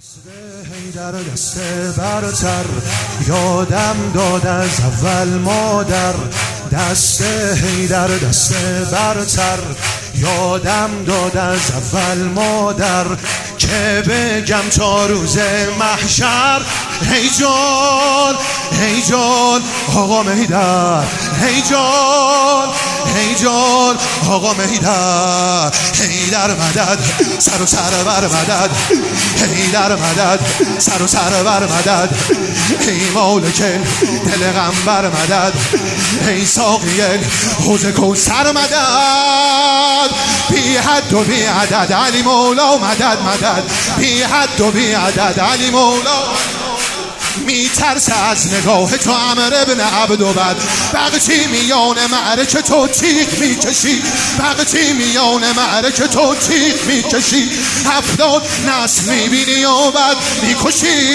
حیدر دست برتر یادم داد از اول مادر. دست حیدر دست برتر یادم داد از اول مادر. که بگم تا روز محشر هی جان هی جان آقا حیدر، هی جان هی جان آقا حیدر. حیدر مدد سر و سر بر مدد، حیدر مدد سر و سر بر مدد. ای مالک دل غم بر مدد، ای ساقی حوض کوثر مدد. بی حد و بی عدد علی مولا مدد مدد، بی حد و بی عدد علی مولا. می ترسه از نگاه تو عمر ابن عبدوبد. بغچی میان معرکه تو تیغ میکشی، بغچی میان معرکه تو تیغ میکشی. 70 نسل میبینی و بعد میکشی.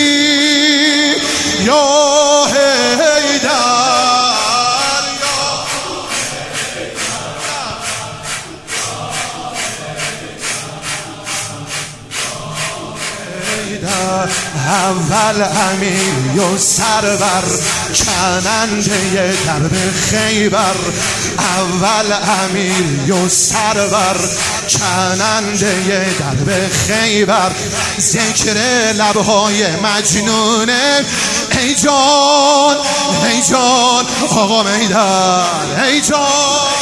یا حیدر اول امیر و سرور کننده درب خیبر. اول امیر و سرور کننده درب خیبر. ذکر لبهای مجنونه ای جان ای جان آقا حیدر، ای جان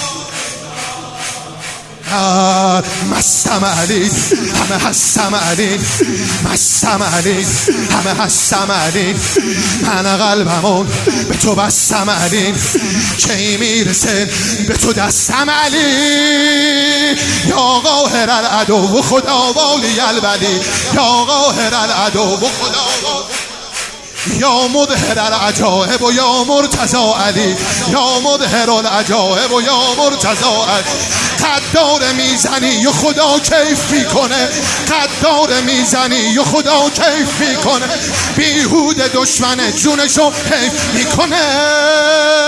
مستم علی همه هستم علی، مستم علی همه هستم علی. من قلبمون به تو بستم علی، کی میرسه به تو دستم علی. یا قاهر العدو خدا والی الولی، یا قاهر العدو خدا یا مظهر العجائب و یا مرتضی علی، یا مظهر العجائب و یا مرتضی علی. قدار میزنی و خدا کیف میکنه، قدار میزنی و خدا کیف میکنه. بیهوده دشمن جونشو حیف میکنه.